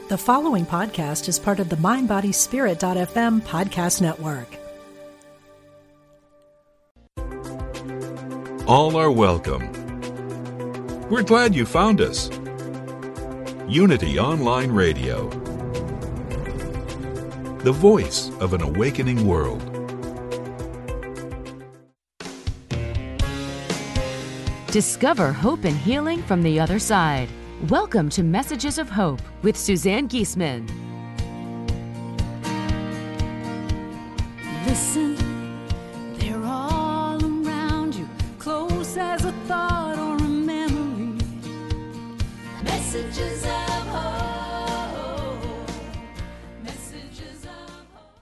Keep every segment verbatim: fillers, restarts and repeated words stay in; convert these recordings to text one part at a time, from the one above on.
The following podcast is part of the mind body spirit dot f m podcast network. All are welcome. We're glad you found us. Unity Online Radio, the voice of an awakening world. Discover hope and healing from the other side. Welcome to Messages of Hope with Suzanne Giesemann. Listen, they're all around you, close as a thought or a memory. Messages of hope. Messages of hope.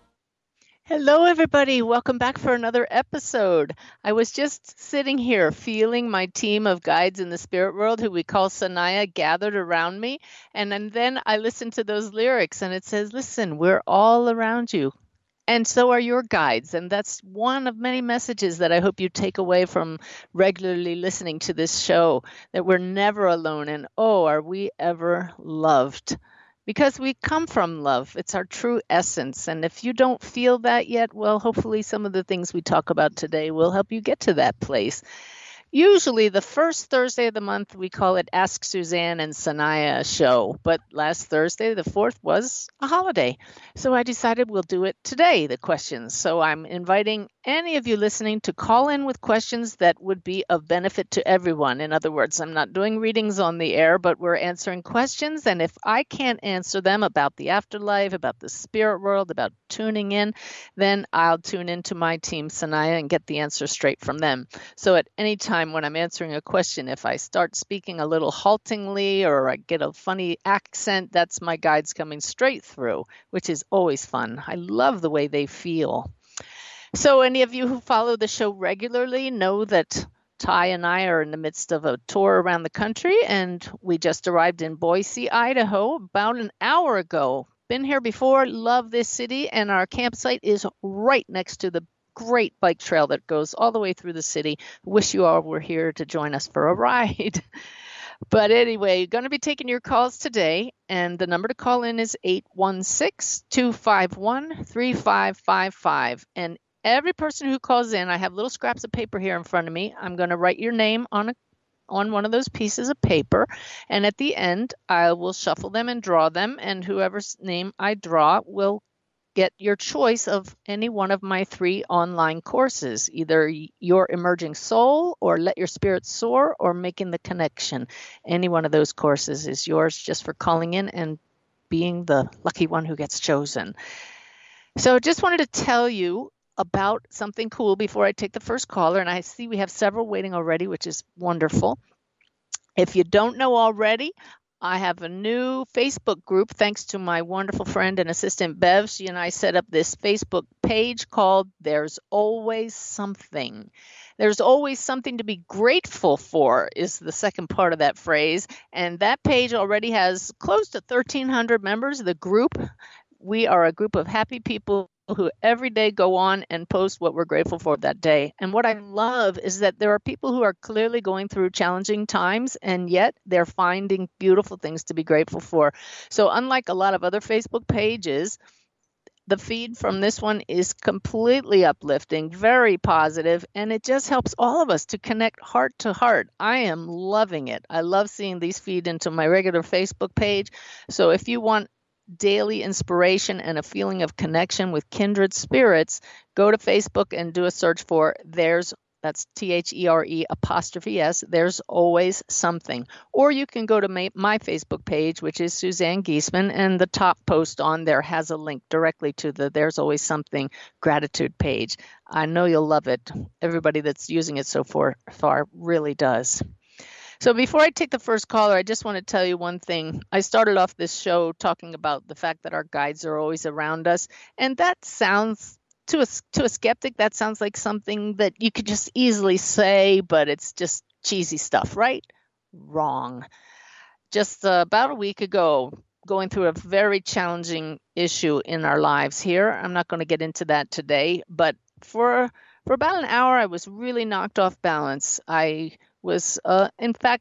Hello, everybody. Welcome back for another episode. I was just sitting here feeling my team of guides in the spirit world, who we call Sanaya, gathered around me. And, and then I listened to those lyrics, and it says, listen, we're all around you. And so are your guides. And that's one of many messages that I hope you take away from regularly listening to this show, that we're never alone. And oh, are we ever loved? Because we come from love. It's our true essence. And if you don't feel that yet, well, hopefully some of the things we talk about today will help you get to that place. Usually the first Thursday of the month, we call it Ask Suzanne and Sanaya show. But last Thursday, the fourth, was a holiday. So I decided we'll do it today, the questions. So I'm inviting any of you listening to call in with questions that would be of benefit to everyone. In other words, I'm not doing readings on the air, but we're answering questions. And if I can't answer them about the afterlife, about the spirit world, about tuning in, then I'll tune into my team, Sanaya, and get the answer straight from them. So at any time when I'm answering a question, if I start speaking a little haltingly or I get a funny accent, that's my guides coming straight through, which is always fun. I love the way they feel. So any of you who follow the show regularly know that Ty and I are in the midst of a tour around the country, and we just arrived in Boise, Idaho about an hour ago. Been here before, love this city, and our campsite is right next to the great bike trail that goes all the way through the city. Wish you all were here to join us for a ride. But anyway, you're going to be taking your calls today, and the number to call in is eight one six, two five one, three five five five. And every person who calls in, I have little scraps of paper here in front of me. I'm going to write your name on a on one of those pieces of paper, and at the end, I will shuffle them and draw them, and whoever's name I draw will get your choice of any one of my three online courses, either Your Emerging Soul or Let Your Spirit Soar or Making the Connection. Any one of those courses is yours just for calling in and being the lucky one who gets chosen. So just wanted to tell you about something cool before I take the first caller, and I see we have several waiting already, which is wonderful. If you don't know already, I have a new Facebook group, thanks to my wonderful friend and assistant, Bev. She and I set up this Facebook page called There's Always Something. There's always something to be grateful for is the second part of that phrase. And that page already has close to thirteen hundred members of the group. We are a group of happy people who every day go on and post what we're grateful for that day. And what I love is that there are people who are clearly going through challenging times, and yet they're finding beautiful things to be grateful for. So unlike a lot of other Facebook pages, the feed from this one is completely uplifting, very positive, and it just helps all of us to connect heart to heart. I am loving it. I love seeing these feed into my regular Facebook page. So if you want daily inspiration and a feeling of connection with kindred spirits, go to Facebook and do a search for There's, that's T H E R E apostrophe S, There's Always Something. Or you can go to my, my Facebook page, which is Suzanne Giesemann, and the top post on there has a link directly to the There's Always Something gratitude page. I know you'll love it. Everybody that's using it so far, far really does. So before I take the first caller, I just want to tell you one thing. I started off this show talking about the fact that our guides are always around us. And that sounds, to a, to a skeptic, that sounds like something that you could just easily say, but it's just cheesy stuff, right? Wrong. Just uh, about a week ago, going through a very challenging issue in our lives here. I'm not going to get into that today, but for for about an hour, I was really knocked off balance. I was, uh, in fact,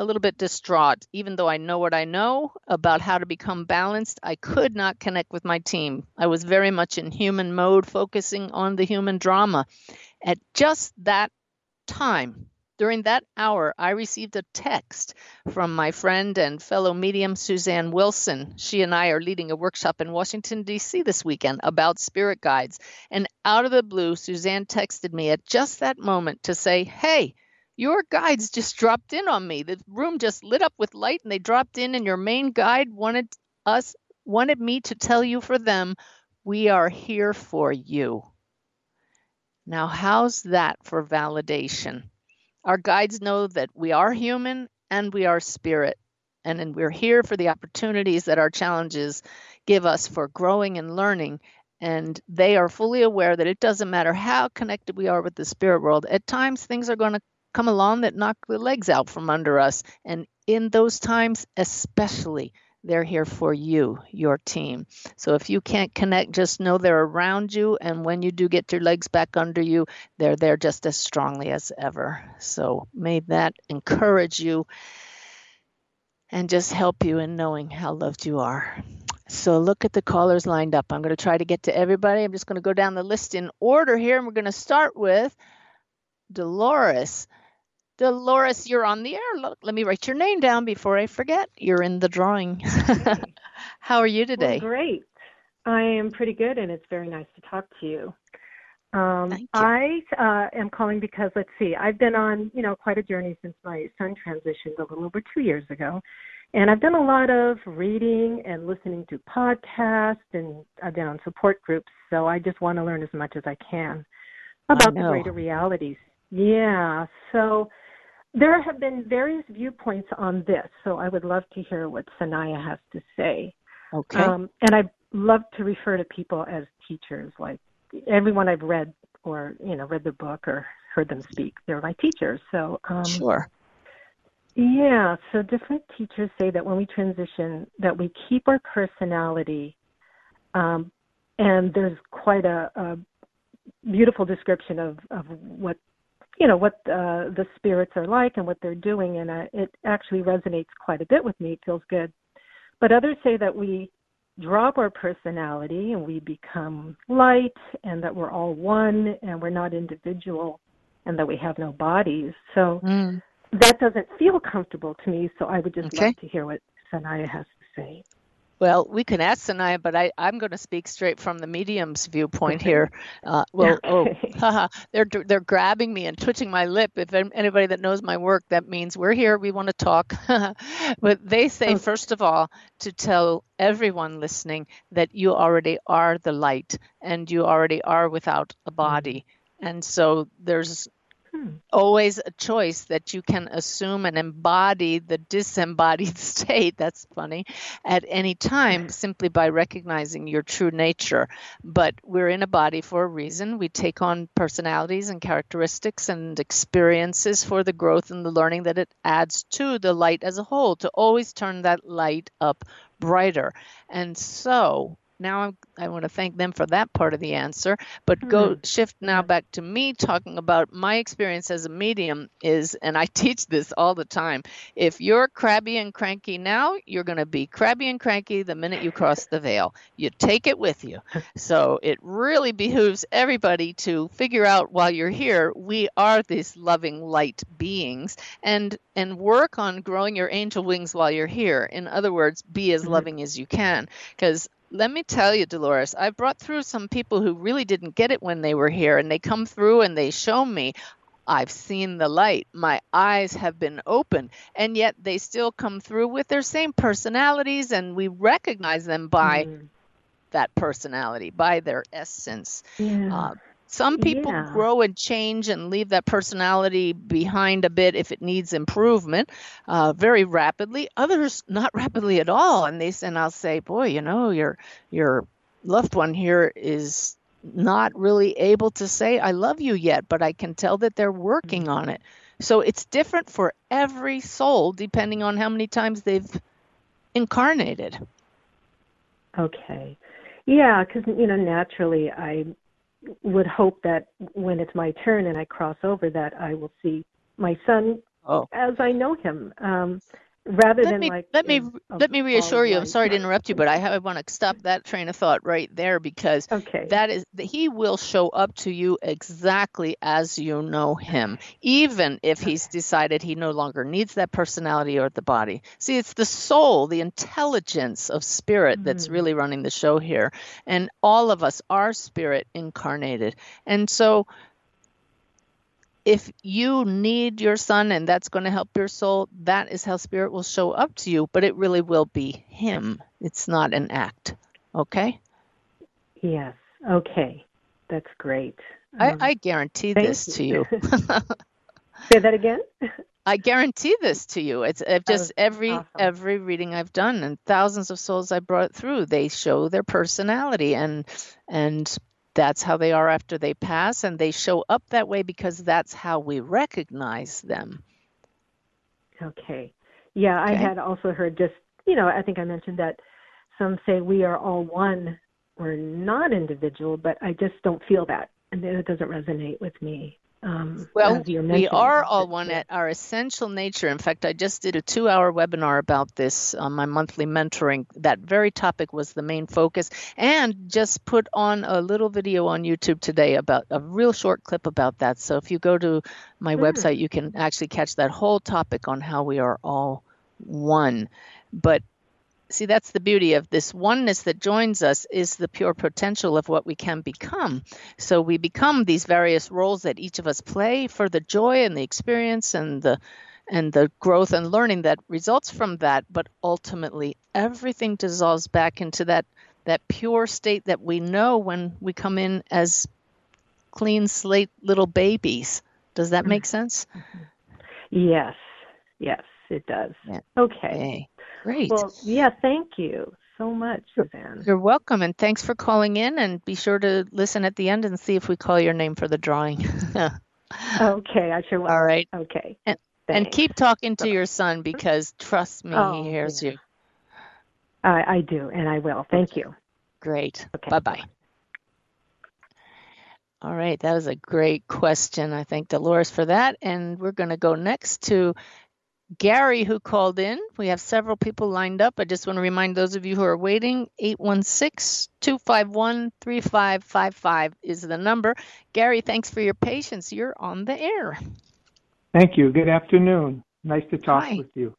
a little bit distraught. Even though I know what I know about how to become balanced, I could not connect with my team. I was very much in human mode, focusing on the human drama. At just that time, during that hour, I received a text from my friend and fellow medium, Suzanne Wilson. She and I are leading a workshop in Washington, D C this weekend about spirit guides. And out of the blue, Suzanne texted me at just that moment to say, hey, your guides just dropped in on me. The room just lit up with light and they dropped in, and your main guide wanted us, wanted me to tell you for them, we are here for you. Now, how's that for validation? Our guides know that we are human and we are spirit, and, and we're here for the opportunities that our challenges give us for growing and learning. And they are fully aware that it doesn't matter how connected we are with the spirit world. At times, things are going to come along that knock the legs out from under us. And in those times, especially, they're here for you, your team. So if you can't connect, just know they're around you. And when you do get your legs back under you, they're there just as strongly as ever. So may that encourage you and just help you in knowing how loved you are. So look at the callers lined up. I'm going to try to get to everybody. I'm just going to go down the list in order here. And we're going to start with Dolores. Dolores, you're on the air. Look, let me write your name down before I forget. You're in the drawing. How are you today? Well, great. I am pretty good, and it's very nice to talk to you. Um, Thank you. I uh, am calling because, let's see, I've been on, you know, quite a journey since my son transitioned a little over two years ago. And I've done a lot of reading and listening to podcasts, and I've been on support groups. So I just want to learn as much as I can about the greater realities. Yeah. So there have been various viewpoints on this, so I would love to hear what Sanaya has to say. Okay. Um, and I love to refer to people as teachers. Like everyone I've read or, you know, read the book or heard them speak, they're my teachers. So um, sure. Yeah, so different teachers say that when we transition, that we keep our personality, um, and there's quite a, a beautiful description of, of what you know, what uh, the spirits are like and what they're doing, and uh, it actually resonates quite a bit with me. It feels good. But others say that we drop our personality and we become light, and that we're all one and we're not individual, and that we have no bodies. So mm. that doesn't feel comfortable to me, so I would just okay. love to hear what Sanaya has to say. Well, we can ask Sanaya, but I, I'm going to speak straight from the medium's viewpoint okay. here. Uh, well, okay. oh, haha, they're they're grabbing me and twitching my lip. If anybody that knows my work, that means we're here, we want to talk. But they say, okay. first of all, to tell everyone listening that you already are the light and you already are without a body. Mm-hmm. And so there's always a choice that you can assume and embody the disembodied state, that's funny, at any time simply by recognizing your true nature. But we're in a body for a reason. We take on personalities and characteristics and experiences for the growth and the learning that it adds to the light as a whole, to always turn that light up brighter. And so now I'm, I want to thank them for that part of the answer, but mm-hmm. go shift now back to me talking about my experience as a medium is, and I teach this all the time, if you're crabby and cranky now, you're going to be crabby and cranky the minute you cross the veil. You take it with you. So it really behooves everybody to figure out while you're here, we are these loving light beings, and and work on growing your angel wings while you're here. In other words, be as mm-hmm. loving as you can, because let me tell you, Dolores, I've brought through some people who really didn't get it when they were here, and they come through and they show me, I've seen the light. My eyes have been open, and yet they still come through with their same personalities, and we recognize them by mm. that personality, by their essence. Yeah. Uh, Some people yeah. grow and change and leave that personality behind a bit if it needs improvement uh, very rapidly. Others not rapidly at all. And they and I'll say, boy, you know, your your loved one here is not really able to say I love you yet, but I can tell that they're working on it. So it's different for every soul depending on how many times they've incarnated. Okay. Yeah, because, you know, naturally I would hope that when it's my turn and I cross over that I will see my son Oh. as I know him, um, rather Let than me like let me in a let me ball reassure of you. I'm light. sorry to interrupt you, but I, I want to stop that train of thought right there because Okay. that is that he will show up to you exactly as you know him, even if he's decided he no longer needs that personality or the body. See, it's the soul, the intelligence of spirit that's Mm. really running the show here, and all of us are spirit incarnated, and so. If you need your son and that's going to help your soul, that is how spirit will show up to you, but it really will be him. It's not an act. Okay? Yes. Okay. That's great. I, Um, I guarantee thank this to you. Say that again. I guarantee this to you. It's uh, just Oh, every awesome. every reading I've done and thousands of souls I brought through, they show their personality and and that's how they are after they pass, and they show up that way because that's how we recognize them. Okay. Yeah, Okay. I had also heard just, you know, I think I mentioned that some say we are all one. We're not individual, but I just don't feel that. And it doesn't resonate with me. Um, Well, as you're we mentioning. are all But, one yeah. at our essential nature. In fact, I just did a two-hour webinar about this on my monthly mentoring. That very topic was the main focus, and just put on a little video on YouTube today about a real short clip about that. So if you go to my Mm. website, you can actually catch that whole topic on how we are all one. But see, that's the beauty of this oneness that joins us is the pure potential of what we can become. So we become these various roles that each of us play for the joy and the experience and the and the growth and learning that results from that. But ultimately, everything dissolves back into that that pure state that we know when we come in as clean slate little babies. Does that make sense? Yes. Yes, it does. Yeah. Okay. Hey, great. Well, yeah, thank you so much, Suzanne. You're welcome, and thanks for calling in, and be sure to listen at the end and see if we call your name for the drawing. Okay, I sure will. All right. Okay. And, and Thanks. keep talking to Bye-bye. your son because, trust me, Oh, he hears yeah. you. I, I do, and I will. Thank you. Great. Okay. Bye-bye. All right, that was a great question. I thank Dolores for that, and we're going to go next to Gary, who called in. We have several people lined up. I just want to remind those of you who are waiting, eight one six, two five one, three five five five is the number. Gary, thanks for your patience. You're on the air. Thank you. Good afternoon. Nice to talk Hi. with you.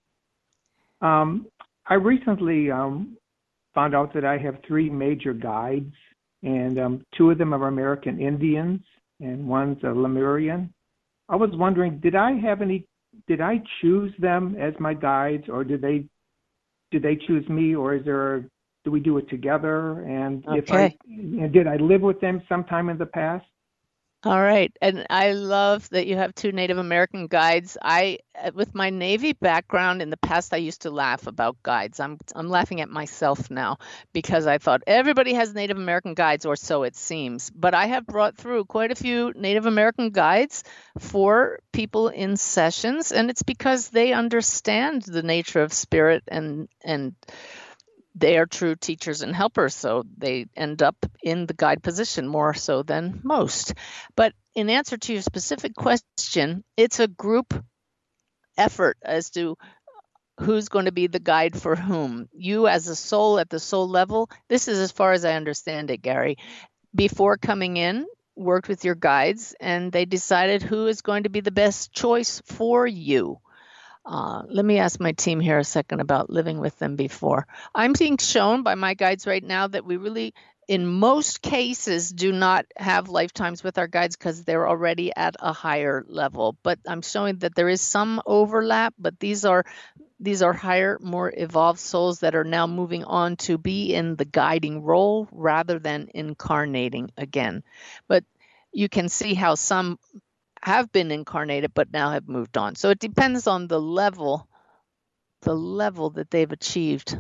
Um, I recently um, found out that I have three major guides, and um, two of them are American Indians, and one's a Lemurian. I was wondering, did I have any Did I choose them as my guides, or did they did they choose me, or is there a, do we do it together? And if I Okay. and did I live with them sometime in the past? All right. And I love that you have two Native American guides. I, with my Navy background in the past, I used to laugh about guides. I'm I'm laughing at myself now because I thought everybody has Native American guides, or so it seems. But I have brought through quite a few Native American guides for people in sessions, and it's because they understand the nature of spirit and and they are true teachers and helpers, so they end up in the guide position more so than most. But in answer to your specific question, it's a group effort as to who's going to be the guide for whom. You as a soul at the soul level, this is as far as I understand it, Gary. Before coming in, worked with your guides, and they decided who is going to be the best choice for you. Uh, let me ask my team here a second about living with them before. I'm being shown by my guides right now that we really, in most cases, do not have lifetimes with our guides because they're already at a higher level. But I'm showing that there is some overlap, but these are these are higher, more evolved souls that are now moving on to be in the guiding role rather than incarnating again. But you can see how some have been incarnated but now have moved on. So it depends on the level, the level that they've achieved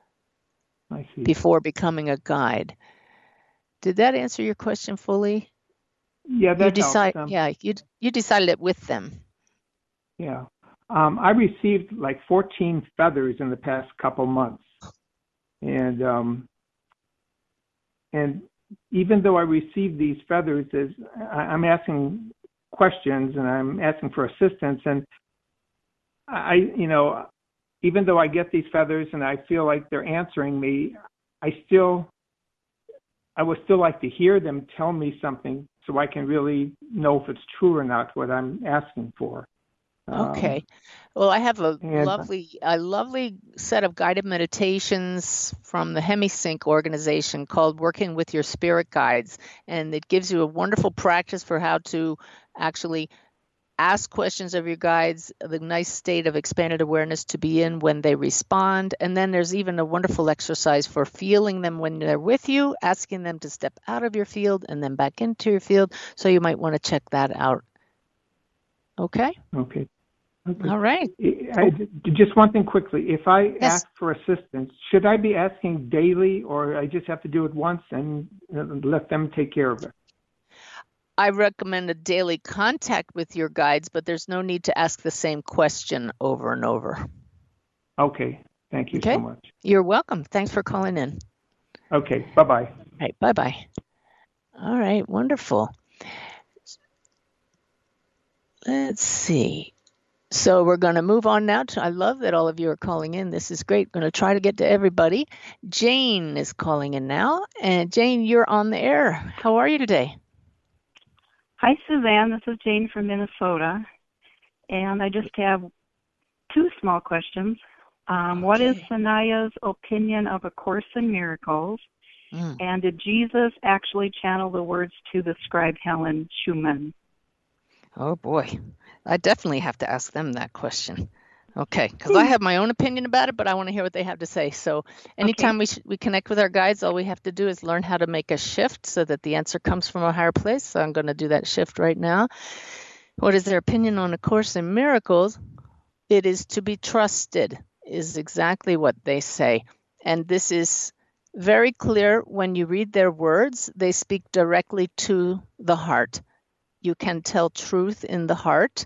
I see. before becoming a guide. Did that answer your question fully? Yeah, that you decide, helps. Um, yeah, you you decided it with them. Yeah. Um, I received like fourteen feathers in the past couple months. And um, and even though I received these feathers, is I, I'm asking questions and I'm asking for assistance. And I, you know, even though I get these feathers and I feel like they're answering me, I still, I would still like to hear them tell me something so I can really know if it's true or not what I'm asking for. Okay. Um, Well, I have a and lovely, a lovely set of guided meditations from the HemiSync organization called Working with Your Spirit Guides, and it gives you a wonderful practice for how to actually ask questions of your guides, the nice state of expanded awareness to be in when they respond. And then there's even a wonderful exercise for feeling them when they're with you, asking them to step out of your field and then back into your field. So you might want to check that out. Okay? okay. Okay. All right. I, just one thing quickly. If I Yes. ask for assistance, should I be asking daily, or I just have to do it once and uh, let them take care of it? I recommend a daily contact with your guides, but there's no need to ask the same question over and over. Okay. Thank you Okay. so much. You're welcome. Thanks for calling in. Okay. Bye-bye. All right. Bye-bye. All right. Wonderful. Let's see. So we're going to move on now to, I love that all of you are calling in. This is great. Going to try to get to everybody. Jane is calling in now. And Jane, you're on the air. How are you today? Hi, Suzanne. This is Jane from Minnesota. And I just have two small questions. Um, What is Okay. Sanaya's opinion of A Course in Miracles? Mm. And did Jesus actually channel the words to the scribe Helen Schumann? Oh, boy. I definitely have to ask them that question. Okay, because I have my own opinion about it, but I want to hear what they have to say. So anytime we sh- we connect with our guides, all we have to do is learn how to make a shift so that the answer comes from a higher place. So I'm going to do that shift right now. What is their opinion on A Course in Miracles? It is to be trusted, is exactly what they say. And this is very clear when you read their words. They speak directly to the heart. You can tell truth in the heart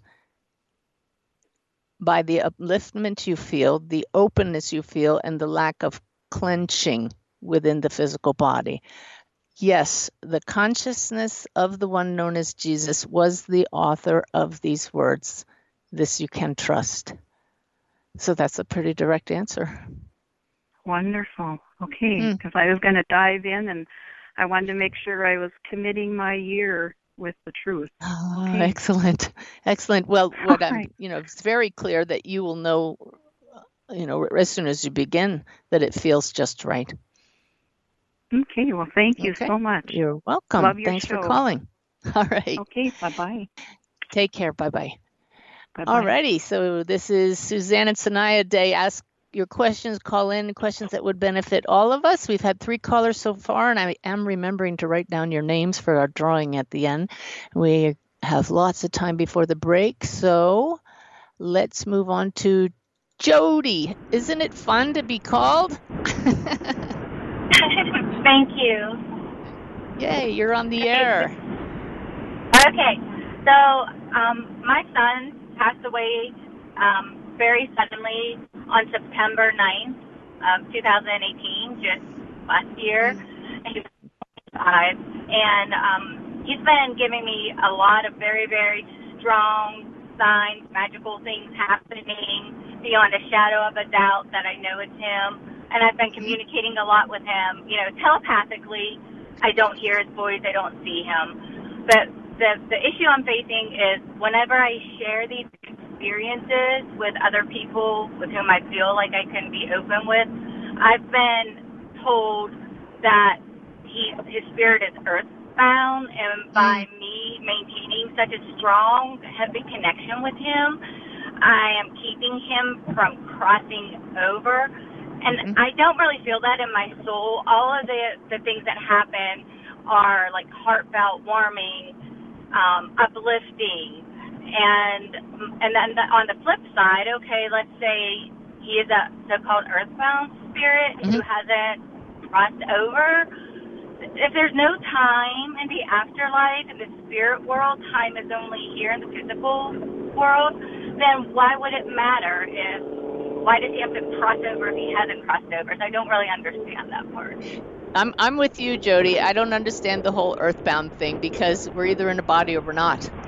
by the upliftment you feel, the openness you feel, and the lack of clenching within the physical body. Yes, the consciousness of the one known as Jesus was the author of these words. This you can trust. So that's a pretty direct answer. Wonderful. Okay, Mm. because I was going to dive in and I wanted to make sure I was committing my year with the truth. Oh, Okay. excellent. Excellent. Well, what All I'm, right. you know, it's very clear that you will know, you know, as soon as you begin that it feels just right. Okay, well, thank you Okay. so much. You're welcome. Love your Thanks for show. calling. All right. Okay, bye-bye. Take care. Bye-bye. Bye-bye. All righty. So this is Suzanne and Sanaya Day. Ask your questions, call in questions that would benefit all of us. We've had three callers so far, and I am remembering to write down your names for our drawing at the end. We have lots of time before the break, so let's move on to Jody. Isn't it fun to be called? Thank you. Yay, you're on the air. Okay, so um, my son passed away um, very suddenly on September ninth of two thousand eighteen, just last year. He was five, and um, he's been giving me a lot of very, very strong signs, magical things happening beyond a shadow of a doubt that I know it's him. And I've been communicating a lot with him, you know, telepathically. I don't hear his voice, I don't see him. But the the issue I'm facing is whenever I share these experiences with other people with whom I feel like I can be open with, I've been told that he his spirit is earthbound, and by me maintaining such a strong, heavy connection with him, I am keeping him from crossing over. And mm-hmm. I don't really feel that in my soul. All of the the things that happen are like heartfelt, warming, um, uplifting. And and then the, on the flip side, okay, let's say he is a so-called earthbound spirit mm-hmm. who hasn't crossed over. If there's no time in the afterlife, in the spirit world, time is only here in the physical world, then why would it matter if, why does he have to cross over if he hasn't crossed over? So I don't really understand that part. I'm I'm with you, Jody. I don't understand the whole earthbound thing because we're either in a body or we're not.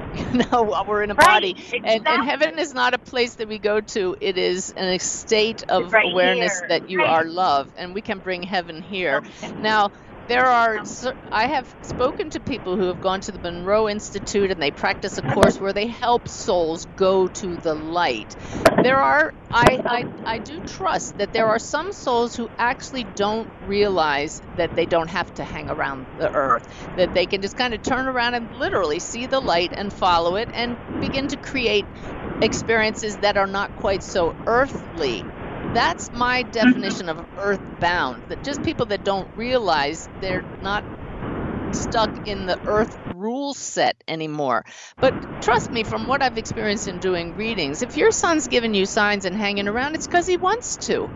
You know, while we're in a Right, body. exactly. And, and heaven is not a place that we go to. It is an state of It's right awareness here. that you Right. are love, and we can bring heaven here. Okay. Now, there are, cer- I have spoken to people who have gone to the Monroe Institute and they practice a course where they help souls go to the light. There are, I, I, I do trust that there are some souls who actually don't realize that they don't have to hang around the earth, that they can just kind of turn around and literally see the light and follow it and begin to create experiences that are not quite so earthly. That's my definition of earthbound, that just people that don't realize they're not stuck in the earth rule set anymore. But trust me, from what I've experienced in doing readings, if your son's giving you signs and hanging around, it's because he wants to.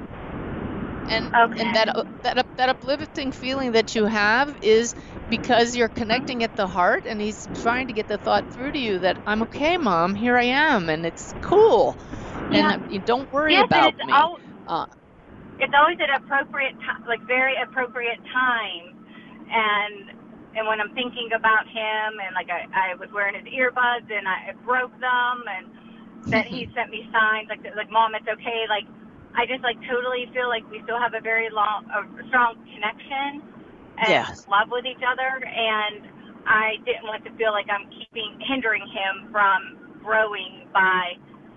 And, Okay. and that, that that uplifting feeling that you have is because you're connecting at the heart, and he's trying to get the thought through to you that I'm okay, Mom, here I am, and it's cool. Yeah. And you don't worry Yes, about and it's me. al- Uh, it's always at appropriate time, like very appropriate time, and and when I'm thinking about him, and like I, I was wearing his earbuds and I broke them, and that he sent me signs like like Mom, it's okay. Like I just like totally feel like we still have a very long, a strong connection and Yes. love with each other, and I didn't want to feel like I'm keeping hindering him from growing by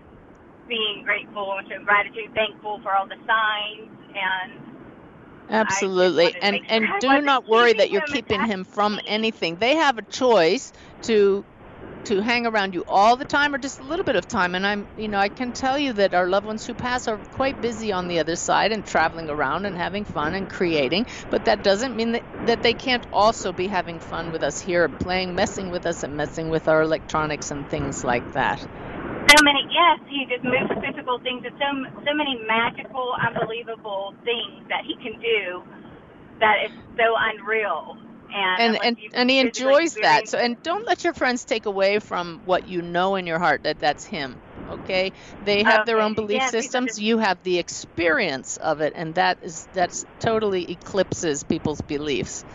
being grateful and showing gratitude, thankful for all the signs, and Absolutely. I just wanted to And make sure and I do wasn't not worry keeping that you're him keeping attached him to from me. anything. They have a choice to to hang around you all the time or just a little bit of time. And I'm, you know, I can tell you that our loved ones who pass are quite busy on the other side and traveling around and having fun and creating. But that doesn't mean that, that they can't also be having fun with us here, playing, messing with us and messing with our electronics and things like that. So many, yes, he just moves physical things. There's so so many magical, unbelievable things that he can do that is so unreal. And And unless and, you and he physically enjoys that. experience So it. and don't let your friends take away from what you know in your heart that that's him. Okay? They have their Okay, own belief yes, because systems. it's, You have the experience of it, and that is that's totally eclipses people's beliefs.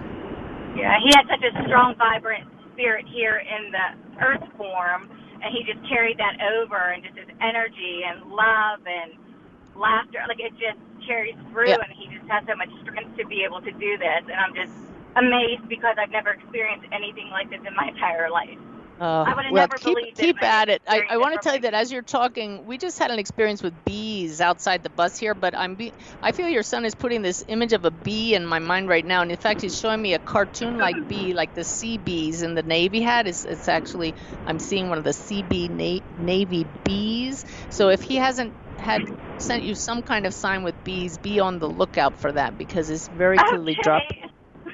yeah, he had such a strong, vibrant spirit here in the earth form, and he just carried that over, and just his energy and love and laughter, like it just carries through, Yeah. and he just has so much strength to be able to do this, and I'm just amazed because I've never experienced anything like this in my entire life. Uh, I would have well, never keep believed it keep if I at didn't it. I, I experience want it to from tell you my that as you're talking, we just had an experience with bees outside the bus here. But I'm be, I feel your son is putting this image of a bee in my mind right now, and in fact, he's showing me a cartoon-like bee, like the sea bees in the Navy had. It's, it's actually I'm seeing one of the sea bee na- Navy bees. So if he hasn't had sent you some kind of sign with bees, be on the lookout for that because it's very clearly dropped. Okay.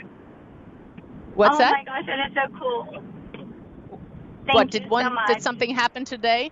What's oh that? my gosh, that is so cool. Thank What you did one? so much. Did something happen today,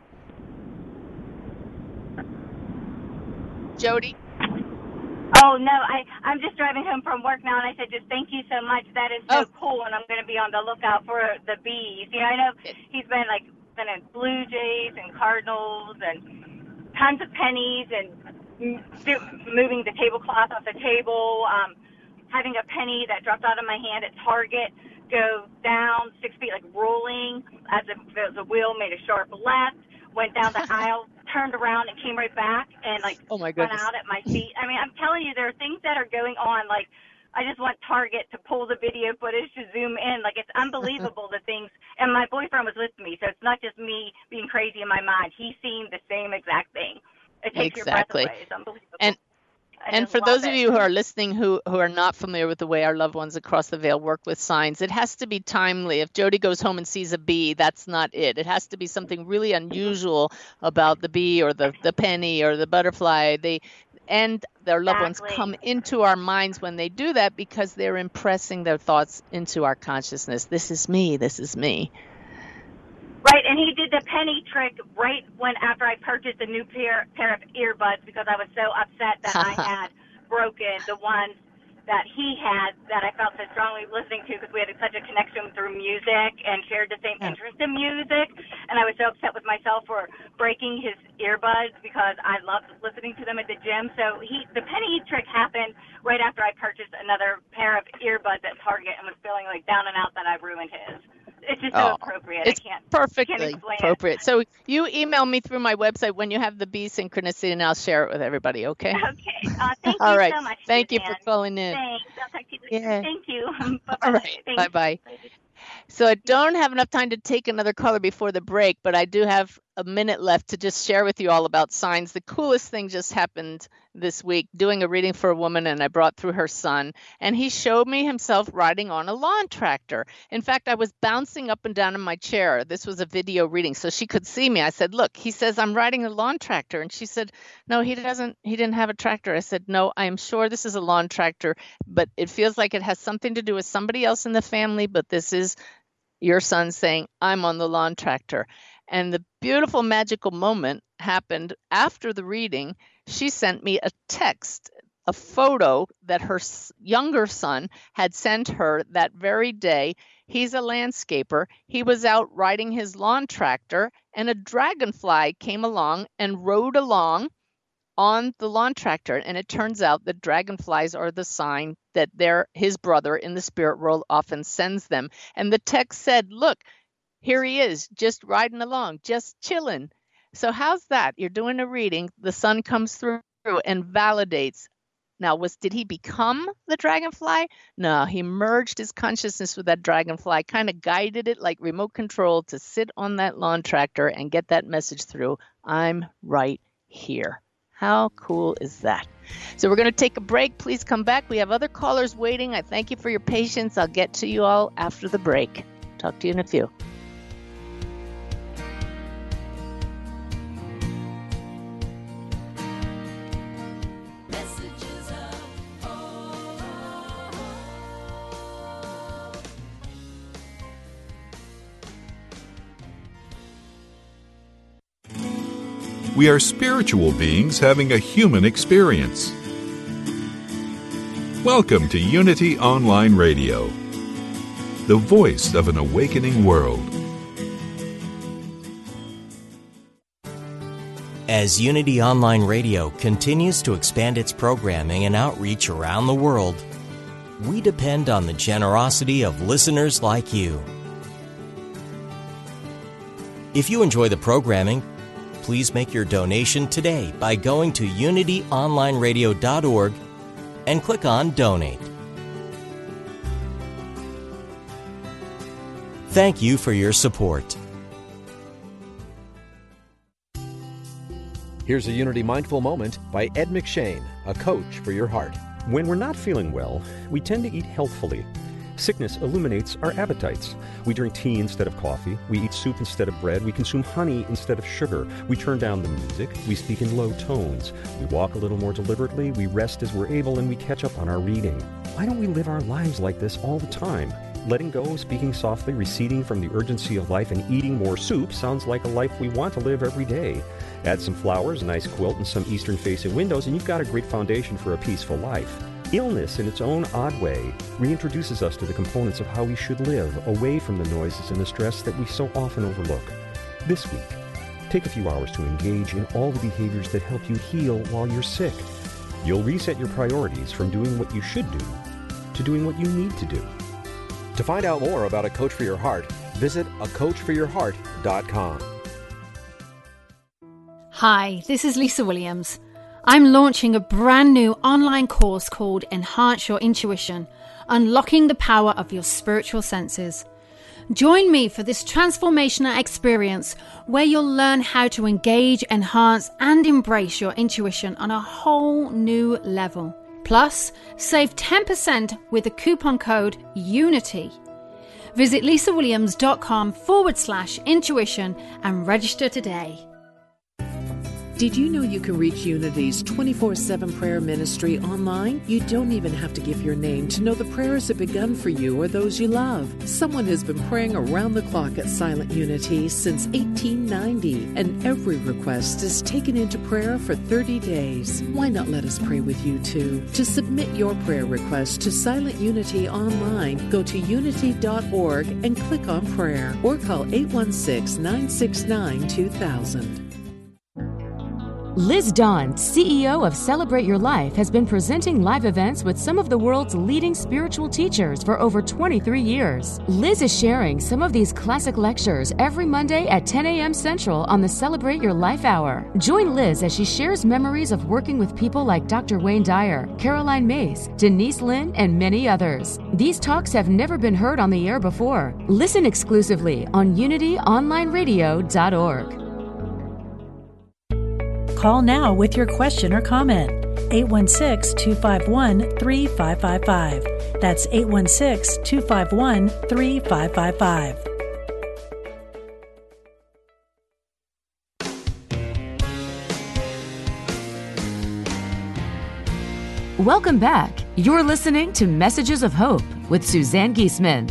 Jody? Oh no, I I'm just driving home from work now, and I said just thank you so much. That is so Oh. cool, and I'm going to be on the lookout for the bees. You know, I know he's been like been in Blue Jays and Cardinals and tons of pennies and do, moving the tablecloth off the table. Um, having a penny that dropped out of my hand at Target go down six feet, like rolling as if it was a wheel, made a sharp left, went down the aisle, turned around and came right back and like Oh my went goodness. out at my feet. I mean, I'm telling you, there are things that are going on. Like, I just want Target to pull the video footage to zoom in. Like, it's unbelievable the things. And my boyfriend was with me, so it's not just me being crazy in my mind. He's seen the same exact thing. It takes Exactly. your breath away. It's unbelievable. And I and just for love those of it. you who are listening who, who are not familiar with the way our loved ones across the veil work with signs, it has to be timely. If Jody goes home and sees a bee, that's not it. It has to be something really unusual about the bee or the, the penny or the butterfly. They and their loved ones Exactly. come into our minds when they do that because they're impressing their thoughts into our consciousness. This is me. This is me. Right, and he did the penny trick right when after I purchased a new pair pair of earbuds because I was so upset that I had broken the ones that he had that I felt so strongly listening to because we had such a connection through music and shared the same Yeah. interest in music, and I was so upset with myself for breaking his earbuds because I loved listening to them at the gym. So he the penny trick happened right after I purchased another pair of earbuds at Target and was feeling like down and out that I ruined his. It's just so Oh, appropriate. it's I can't perfectly appropriate. It. So you email me through my website when you have the bee synchronicity, and I'll share it with everybody, okay? Okay. Uh, thank All you right. so much, Thank Suzanne. you for calling in. Thanks. I'll talk to you later. Yeah. Thank you. Bye-bye. All right. Thanks. Bye-bye. Bye. So I don't have enough time to take another caller before the break, but I do have a minute left to just share with you all about signs. The coolest thing just happened this week, doing a reading for a woman, and I brought through her son, and he showed me himself riding on a lawn tractor. In fact, I was bouncing up and down in my chair. This was a video reading, so she could see me. I said, look, he says, I'm riding a lawn tractor. And she said, no, he doesn't. He didn't have a tractor. I said, no, I am sure this is a lawn tractor, but it feels like it has something to do with somebody else in the family, but this is your son saying, I'm on the lawn tractor. And the beautiful magical moment happened after the reading. She sent me a text, a photo that her younger son had sent her that very day. He's a landscaper. He was out riding his lawn tractor, and a dragonfly came along and rode along on the lawn tractor. And it turns out that dragonflies are the sign that they're his brother in the spirit world often sends them. And the text said, look, here he is, just riding along, just chilling. So how's that? You're doing a reading. The sun comes through and validates. Now, was did he become the dragonfly? No, he merged his consciousness with that dragonfly, kind of guided it like remote control to sit on that lawn tractor and get that message through. I'm right here. How cool is that? So we're going to take a break. Please come back. We have other callers waiting. I thank you for your patience. I'll get to you all after the break. Talk to you in a few. We are spiritual beings having a human experience. Welcome to Unity Online Radio, the voice of an awakening world. As Unity Online Radio continues to expand its programming and outreach around the world, we depend on the generosity of listeners like you. If you enjoy the programming, please make your donation today by going to unity online radio dot org and click on Donate. Thank you for your support. Here's a Unity Mindful Moment by Ed McShane, a coach for your heart. When we're not feeling well, we tend to eat healthfully. Sickness illuminates our appetites. We drink tea instead of coffee. We eat soup instead of bread. We consume honey instead of sugar. We turn down the music. We speak in low tones. We walk a little more deliberately. We rest as we're able, and we catch up on our reading. Why don't we live our lives like this all the time? Letting go, speaking softly, receding from the urgency of life, and eating more soup sounds like a life we want to live every day. Add some flowers, a nice quilt, and some eastern-facing windows, and you've got a great foundation for a peaceful life. Illness, in its own odd way, reintroduces us to the components of how we should live, away from the noises and the stress that we so often overlook. This week, take a few hours to engage in all the behaviors that help you heal while you're sick. You'll reset your priorities from doing what you should do to doing what you need to do. To find out more about A Coach for Your Heart, visit a coach for your heart dot com. Hi, this is Lisa Williams. I'm launching a brand new online course called Enhance Your Intuition, Unlocking the Power of Your Spiritual Senses. Join me for this transformational experience where you'll learn how to engage, enhance, and embrace your intuition on a whole new level. Plus, save ten percent with the coupon code UNITY. Visit lisawilliams.com forward slash intuition and register today. Did you know you can reach Unity's twenty-four seven prayer ministry online? You don't even have to give your name to know the prayers have begun for you or those you love. Someone has been praying around the clock at Silent Unity since eighteen ninety, and every request is taken into prayer for thirty days. Why not let us pray with you too? To submit your prayer request to Silent Unity online, go to unity dot org and click on prayer, or call eight one six, nine six nine, two thousand. Liz Dawn, C E O of Celebrate Your Life, has been presenting live events with some of the world's leading spiritual teachers for over twenty-three years. Liz is sharing some of these classic lectures every Monday at ten a.m. Central on the Celebrate Your Life Hour. Join Liz as she shares memories of working with people like Doctor Wayne Dyer, Caroline Mace, Denise Lynn, and many others. These talks have never been heard on the air before. Listen exclusively on unity online radio dot org. Call now with your question or comment. eight one six, two five one, three five five five. That's eight one six, two five one, three five five five. Welcome back. You're listening to Messages of Hope with Suzanne Giesemann.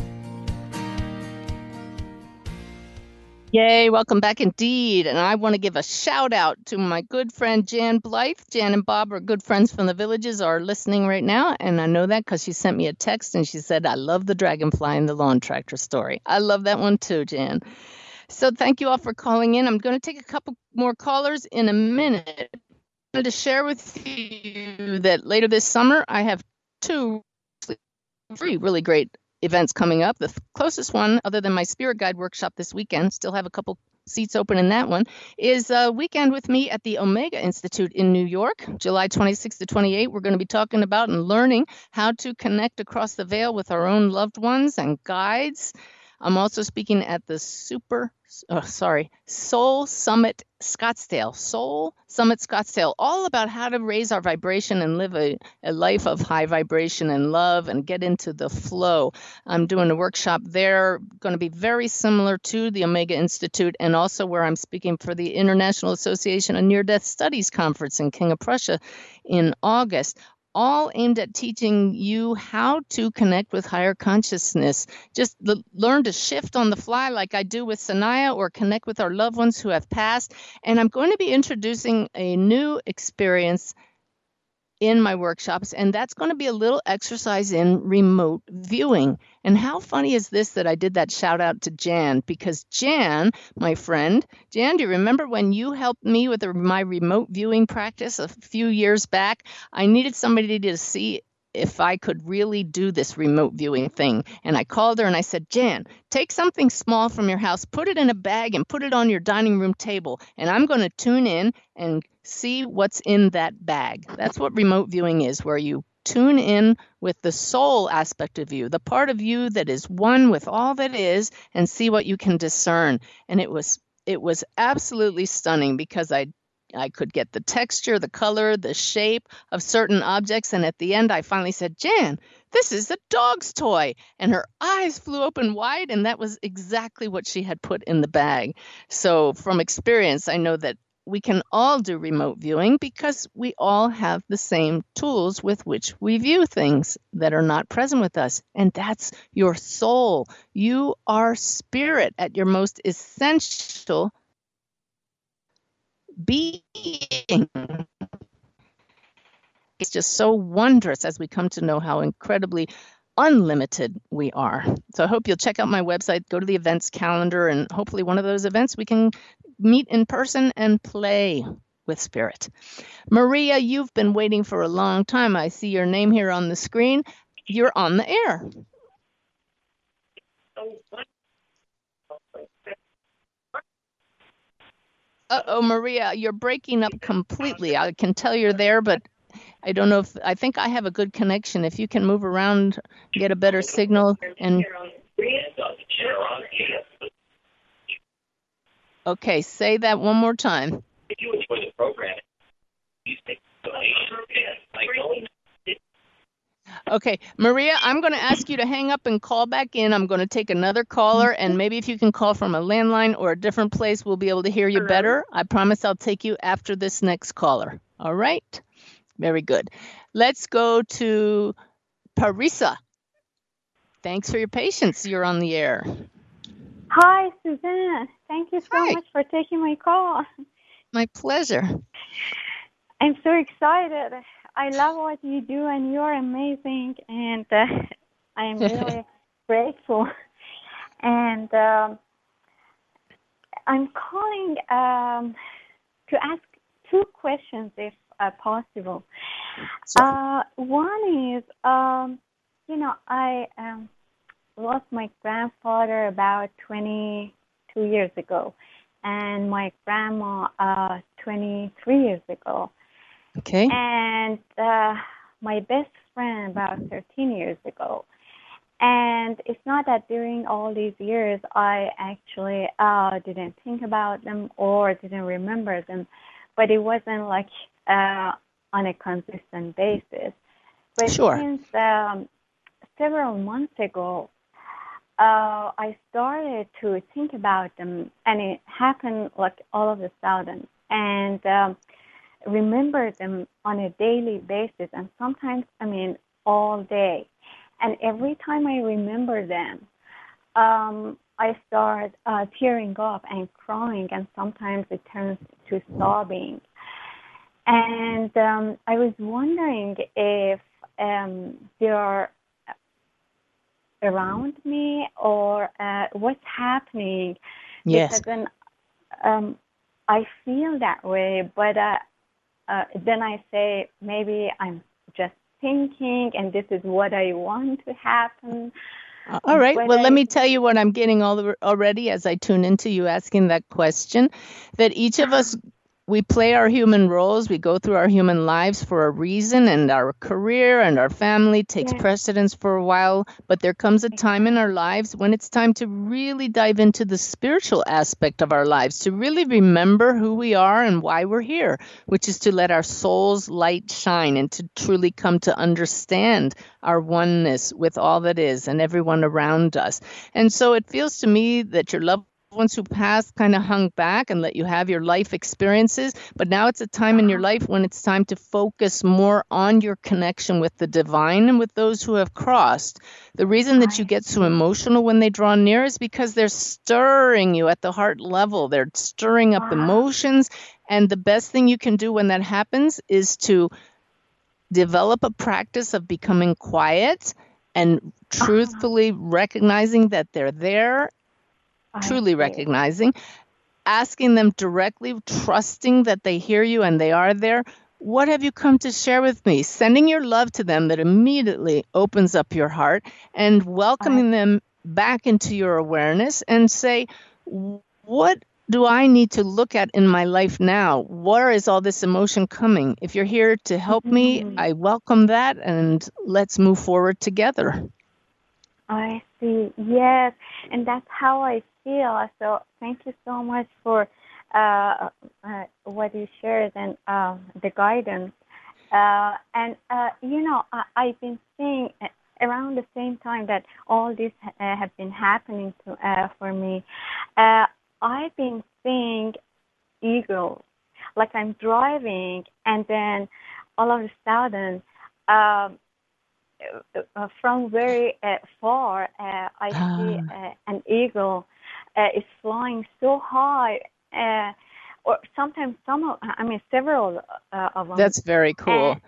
Yay, welcome back indeed. And I want to give a shout out to my good friend Jan Blythe. Jan and Bob are good friends from the Villages, are listening right now. And I know that because she sent me a text and she said, I love the dragonfly and the lawn tractor story. I love that one too, Jan. So thank you all for calling in. I'm going to take a couple more callers in a minute. I wanted to share with you that later this summer, I have two, three really great events coming up. The th- closest one, other than my Spirit Guide workshop this weekend, still have a couple seats open in that one, is a weekend with me at the Omega Institute in New York, July twenty-sixth to twenty-eighth. We're going to be talking about and learning how to connect across the veil with our own loved ones and guides. I'm also speaking at the Super, oh, sorry, Soul Summit Scottsdale, Soul Summit Scottsdale, all about how to raise our vibration and live a, a life of high vibration and love and get into the flow. I'm doing a workshop there, going to be very similar to the Omega Institute, and also where I'm speaking for the International Association of Near-Death Studies Conference in King of Prussia in August. All aimed at teaching you how to connect with higher consciousness. Just the, learn to shift on the fly like I do with Sanaya, or connect with our loved ones who have passed. And I'm going to be introducing a new experience in my workshops, and that's going to be a little exercise in remote viewing. And how funny is this that I did that shout out to Jan? Because Jan, my friend, Jan, do you remember when you helped me with the, my remote viewing practice a few years back? I needed somebody to see if I could really do this remote viewing thing. And I called her and I said, Jan, take something small from your house, put it in a bag and put it on your dining room table. And I'm going to tune in and see what's in that bag. That's what remote viewing is, where you tune in with the soul aspect of you, the part of you that is one with all that is, and see what you can discern. And it was it was absolutely stunning, because I I could get the texture, the color, the shape of certain objects. And at the end, I finally said, Jan, this is a dog's toy. And her eyes flew open wide. And that was exactly what she had put in the bag. So from experience, I know that we can all do remote viewing, because we all have the same tools with which we view things that are not present with us. And that's your soul. You are spirit at your most essential being. It's just so wondrous as we come to know how incredibly unlimited we are. So I hope you'll check out my website, go to the events calendar, and hopefully one of those events we can meet in person and play with spirit. Maria, you've been waiting for a long time. I see your name here on the screen. You're on the air. Uh-oh, Maria, you're breaking up completely. I can tell you're there, but I don't know if, I think I have a good connection. If you can move around, get a better signal. And okay, say that one more time. Okay, Maria, I'm going to ask you to hang up and call back in. I'm going to take another caller, and maybe if you can call from a landline or a different place, we'll be able to hear you better. I promise I'll take you after this next caller. All right? Very good. Let's go to Parisa. Thanks for your patience. You're on the air. Hi, Suzanne. Thank you so Hi. much for taking my call. My pleasure. I'm so excited. I love what you do, and you're amazing, and uh, I'm really grateful. And um, I'm calling um, to ask two questions, if uh, possible. Sure. Uh, one is, um, you know, I um, lost my grandfather about twenty-two years ago, and my grandma uh, twenty-three years ago. Okay. And uh, my best friend about thirteen years ago. And it's not that during all these years I actually uh, didn't think about them or didn't remember them, but it wasn't like uh, on a consistent basis. But Sure. since um, several months ago, uh, I started to think about them, and it happened like all of a sudden, and um, remember them on a daily basis, and sometimes, I mean, all day. And every time I remember them, um, I start uh, tearing up and crying, and sometimes it turns to sobbing. And um, I was wondering if um, they are around me or uh, what's happening. Yes. Because then um, I feel that way, but uh, uh, then I say maybe I'm just thinking, and this is what I want to happen. All right. But Well, I, let me tell you what I'm getting all the, already as I tune into you asking that question, that each of us, we play our human roles. We go through our human lives for a reason, and our career and our family takes Yeah. precedence for a while. But there comes a time in our lives when it's time to really dive into the spiritual aspect of our lives, to really remember who we are and why we're here, which is to let our soul's light shine and to truly come to understand our oneness with all that is and everyone around us. And so it feels to me that your loved ones who passed kind of hung back and let you have your life experiences, but now it's a time in your life when it's time to focus more on your connection with the divine and with those who have crossed. The reason that you get so emotional when they draw near is because they're stirring you at the heart level. They're stirring up emotions, and the best thing you can do when that happens is to develop a practice of becoming quiet and truthfully recognizing that they're there, truly recognizing, asking them directly, trusting that they hear you and they are there. What have you come to share with me? Sending your love to them that immediately opens up your heart, and welcoming them back into your awareness and say, what do I need to look at in my life now? Where is all this emotion coming? If you're here to help me, I welcome that, and let's move forward together. I see. Yes, and that's how I feel. So thank you so much for uh, uh, what you shared and uh, the guidance. Uh, and, uh, you know, I, I've been seeing around the same time that all this uh, have been happening to, uh, for me, uh, I've been seeing eagles. Like I'm driving, and then all of a sudden, um, Uh, from very uh, far, uh, I Ah. see uh, an eagle uh, is flying so high, uh, or sometimes some of, I mean, several uh, of them. That's very cool. And,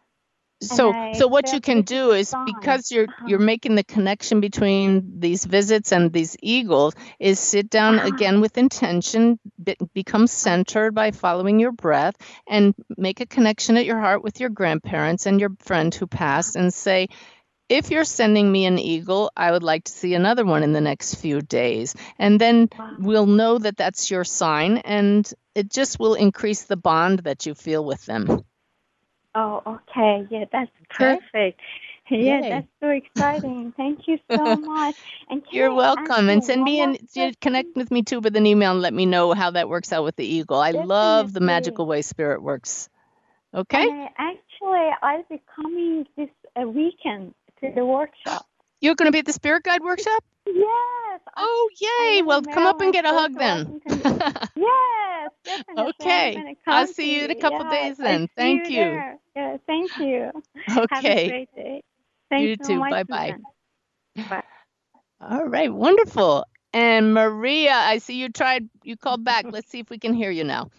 So, and I so what you felt can this do a is, sign. because you're Uh-huh. you're making the connection between these visits and these eagles, is sit down again with intention, be, become centered by following your breath, and make a connection at your heart with your grandparents and your friend who passed, and say, if you're sending me an eagle, I would like to see another one in the next few days. And then we'll know that that's your sign, and it just will increase the bond that you feel with them. Oh, okay. Yeah, that's Okay. perfect. Yeah, Yay. that's so exciting. Thank you so much. And can You're I welcome. ask And you send one me more an you connect with me too with an email and let me know how that works out with the eagle. I love the Definitely. magical way spirit works. Okay? And I, actually, I'll be coming this uh, weekend to the workshop. You're going to be at the Spirit Guide workshop? Yes. Oh, I yay. live Well, in come up and Maryland, get a close hug to then. Washington. Yes, definitely. I'm Okay. going to come I'll to see you in a you. couple Yes, days I then. see Thank you you. there. Yeah, thank you. Have a Okay. great day. Thanks You so too. much, Bye-bye. Susan. Bye. All right. Wonderful. And Maria, I see you tried, you called back. Let's see if we can hear you now.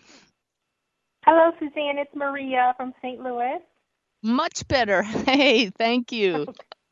Hello, Suzanne. It's Maria from Saint Louis. Much better. Hey, thank you.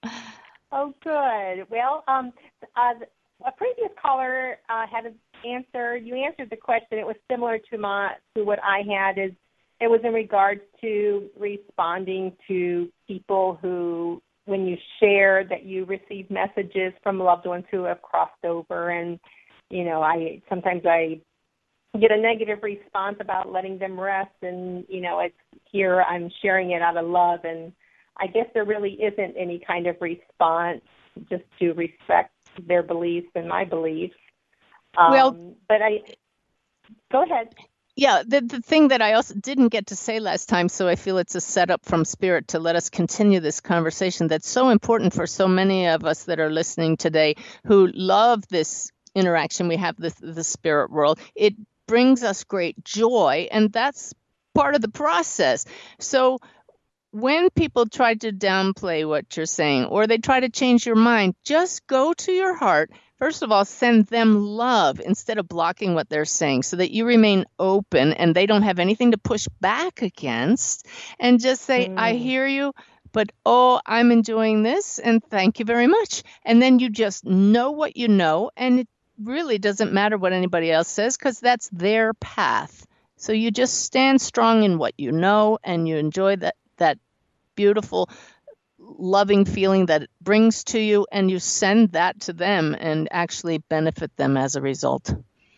Oh, good. Well, um, uh, a previous caller uh, had an answer. You answered the question. It was similar to my to what I had. Is it was in regards to responding to people who, when you share that you receive messages from loved ones who have crossed over, and you know, I sometimes I get a negative response about letting them rest, and you know, it's here I'm sharing it out of love, and I guess there really isn't any kind of response, just to respect their beliefs and my beliefs. Um, Well, but I go ahead. Yeah, the, the thing that I also didn't get to say last time, so I feel it's a setup from Spirit to let us continue this conversation that's so important for so many of us that are listening today who love this interaction we have with the spirit world. It brings us great joy, and that's part of the process. So when people try to downplay what you're saying, or they try to change your mind, just go to your heart. First of all, send them love instead of blocking what they're saying, so that you remain open and they don't have anything to push back against. And just say, I hear you, but oh, I'm enjoying this, and thank you very much. And then you just know what you know, and it really doesn't matter what anybody else says, because that's their path. So you just stand strong in what you know, and you enjoy that that beautiful, loving feeling that it brings to you, and you send that to them and actually benefit them as a result.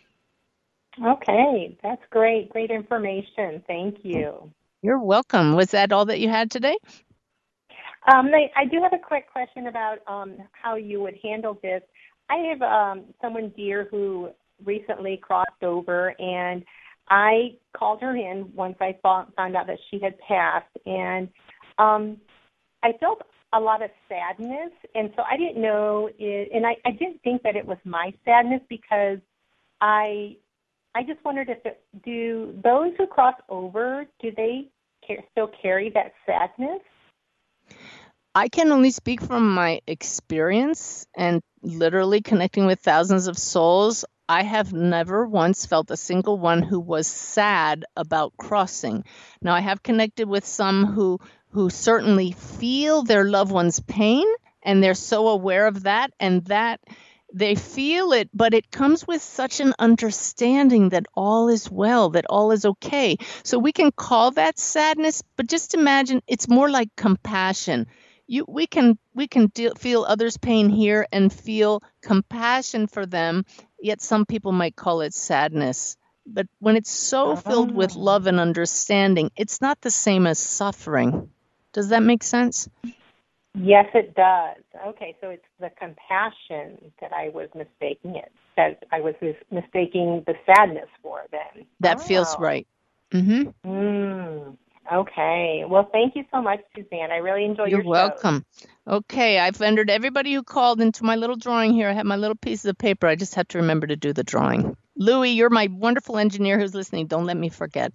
Okay, that's great. Great information. Thank you. You're welcome. Was that all that you had today? Um, I, I do have a quick question about um, how you would handle this. I have um, someone dear who recently crossed over, and I called her in once I found out that she had passed, and um, I felt a lot of sadness, and so I didn't know, it, and I, I didn't think that it was my sadness, because I I just wondered if it, do those who cross over, do they care, still carry that sadness? I can only speak from my experience and literally connecting with thousands of souls. I have never once felt a single one who was sad about crossing. Now, I have connected with some who who certainly feel their loved one's pain, and they're so aware of that, and that they feel it, but it comes with such an understanding that all is well, that all is okay. So we can call that sadness, but just imagine it's more like compassion. You, we can we can deal, feel others' pain here and feel compassion for them, yet some people might call it sadness. But when it's so filled with love and understanding, it's not the same as suffering. Does that make sense? Yes, it does. Okay, so it's the compassion that I was mistaking it, that I was mis- mistaking the sadness for then. That oh. feels right. Mm-hmm. Mm. Okay. Well, thank you so much, Suzanne. I really enjoy You're your show. welcome. Okay, I've entered everybody who called into my little drawing here. I have my little pieces of paper. I just have to remember to do the drawing. Louie, you're my wonderful engineer who's listening. Don't let me forget.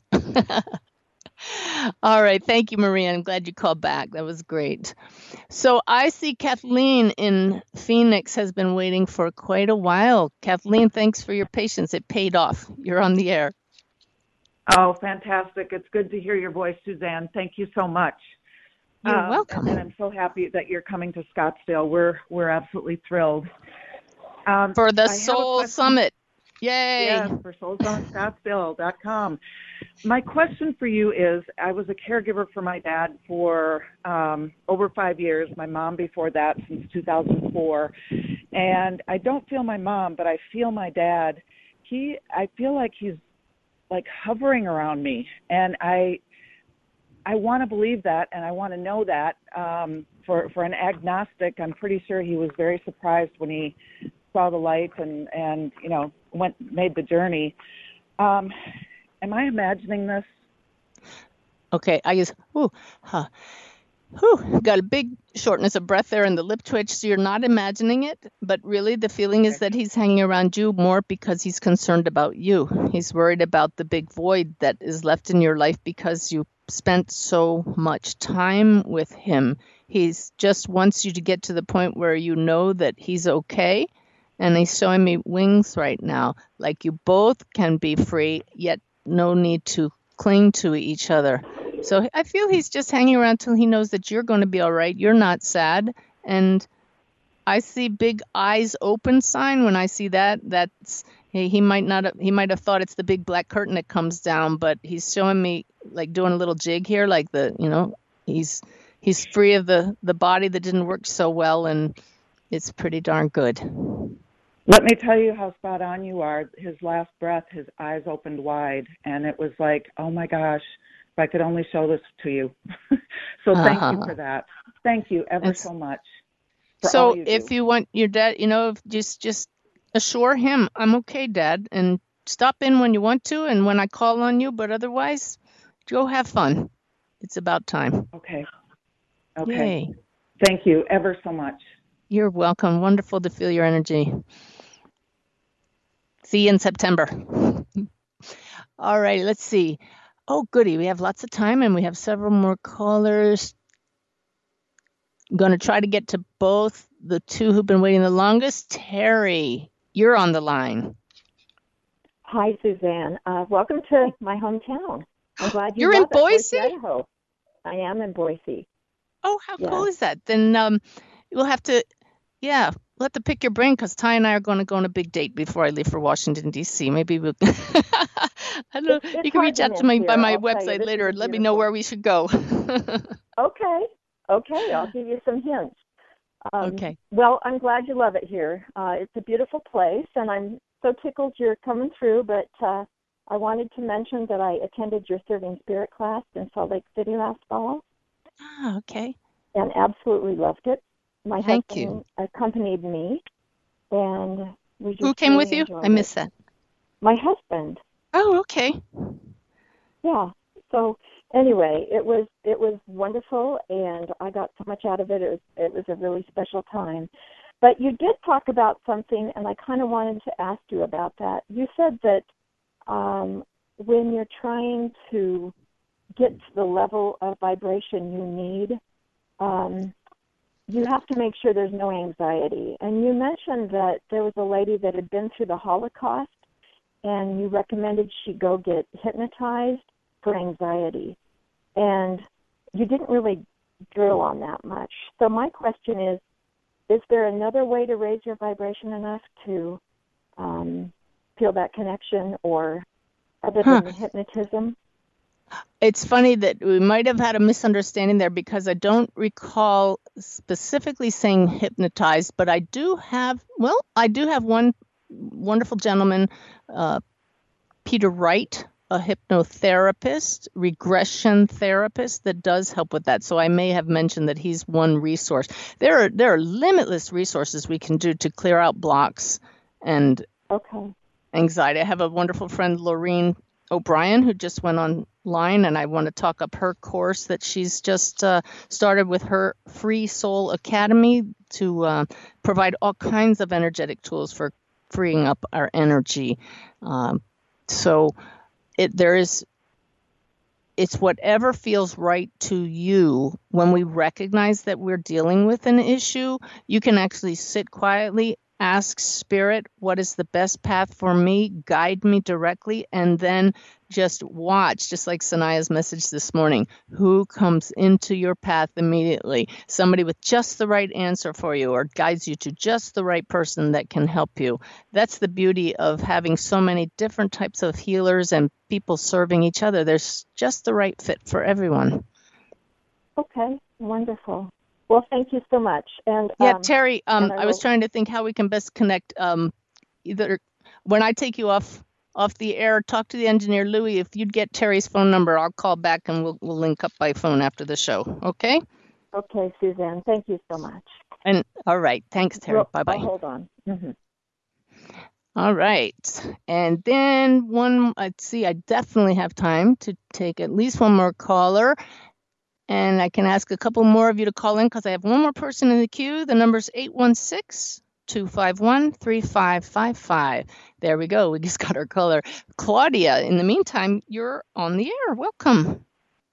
All right. Thank you, Maria. I'm glad you called back. That was great. So I see Kathleen in Phoenix has been waiting for quite a while. Kathleen, thanks for your patience. It paid off. You're on the air. Oh, fantastic. It's good to hear your voice, Suzanne. Thank you so much. You're um, welcome. And I'm so happy that you're coming to Scottsdale. We're we're absolutely thrilled. Um, for the I have a Soul question. Summit. Yay. Yes, for soul summit scottsdale dot com. My question for you is, I was a caregiver for my dad for um, over five years, my mom before that since two thousand four. And I don't feel my mom, but I feel my dad. He, I feel like he's like hovering around me, and I I want to believe that, and I want to know that. Um, for for an agnostic, I'm pretty sure he was very surprised when he saw the light and and you know went made the journey. Um, am I imagining this? Okay, I just ooh, huh. Whew, got a big shortness of breath there and the lip twitch, so you're not imagining it, but really the feeling is that he's hanging around you more because he's concerned about you. He's worried about the big void that is left in your life because you spent so much time with him. He's just wants you to get to the point where you know that he's okay, and he's showing me wings right now, like you both can be free, yet no need to cling to each other. So I feel he's just hanging around till he knows that you're going to be all right. You're not sad. And I see big eyes open sign. When I see that, that's He he might not have, he might have thought it's the big black curtain that comes down, but he's showing me like doing a little jig here, like the you know he's he's free of the the body that didn't work so well, and it's pretty darn good. Let me tell you how spot on you are. His last breath, his eyes opened wide, and it was like, oh my gosh, if I could only show this to you. So thank Uh-huh. you for that. Thank you ever It's- so much. For So all you if do. you want your dad, you know, just just assure him, I'm okay, Dad, and stop in when you want to and when I call on you, but otherwise, go have fun. It's about time. Okay. Okay. Yay. Thank you ever so much. You're welcome. Wonderful to feel your energy. See you in September. All right, let's see. Oh, goody. We have lots of time and we have several more callers. Going to try to get to both the two who've been waiting the longest. Terry, you're on the line. Hi, Suzanne. Uh, welcome to my hometown. I'm glad you You're in love it, Boise? Idaho. I am in Boise. Oh, how Yeah. cool is that? Then um, we'll have to, yeah, we'll have to pick your brain because Ty and I are going to go on a big date before I leave for Washington, D C. Maybe we'll, I don't know. It's- it's You can reach hard out to to me miss by here, my I'll tell you. website This later is and let me know beautiful. where we should go. Okay. Okay, I'll give you some hints. Um, Okay. Well, I'm glad you love it here. Uh, it's a beautiful place, and I'm so tickled you're coming through, but uh, I wanted to mention that I attended your Serving Spirit class in Salt Lake City last fall Ah, okay. and absolutely loved it. My Thank husband you. accompanied me, and we just Who came really with you? enjoyed I missed it. that. My husband. Oh, okay. Yeah. So anyway, it was it was wonderful, and I got so much out of it. It was it was a really special time. But you did talk about something, and I kind of wanted to ask you about that. You said that um, when you're trying to get to the level of vibration you need, um, you have to make sure there's no anxiety. And you mentioned that there was a lady that had been through the Holocaust, and you recommended she go get hypnotized for anxiety. And you didn't really drill on that much. So my question is, is there another way to raise your vibration enough to um, feel that connection, or other Huh. than the hypnotism? It's funny that we might have had a misunderstanding there because I don't recall specifically saying hypnotized, but I do have, well, I do have one wonderful gentleman, uh, Peter Wright, a hypnotherapist, regression therapist that does help with that. So I may have mentioned that he's one resource. There are there are limitless resources we can do to clear out blocks and Okay. anxiety. I have a wonderful friend, Laureen O'Brien, who just went online, and I want to talk up her course that she's just uh, started with her Free Soul Academy to uh, provide all kinds of energetic tools for freeing up our energy. Um, so it there is it's whatever feels right to you. When we recognize that we're dealing with an issue, you can actually sit quietly, ask Spirit, what is the best path for me? Guide me directly, and then just watch, just like Sanaya's message this morning, who comes into your path immediately. Somebody with just the right answer for you, or guides you to just the right person that can help you. That's the beauty of having so many different types of healers and people serving each other. There's just the right fit for everyone. Okay. Wonderful. Well, thank you so much. And Yeah, um, Terry, um, and I was will- trying to think how we can best connect. Um, either when I take you off off the air, talk to the engineer, Louis. If you'd get Terry's phone number, I'll call back and we'll we'll link up by phone after the show. Okay? Okay, Suzanne. Thank you so much. And all right, thanks, Terry. Well, Bye bye. I'll hold on. Mm-hmm. All right, and then one. Let's see. I definitely have time to take at least one more caller. And I can ask a couple more of you to call in because I have one more person in the queue. The number's eight one six, two five one, three five five five. There we go. We just got our caller. Claudia, in the meantime, you're on the air. Welcome.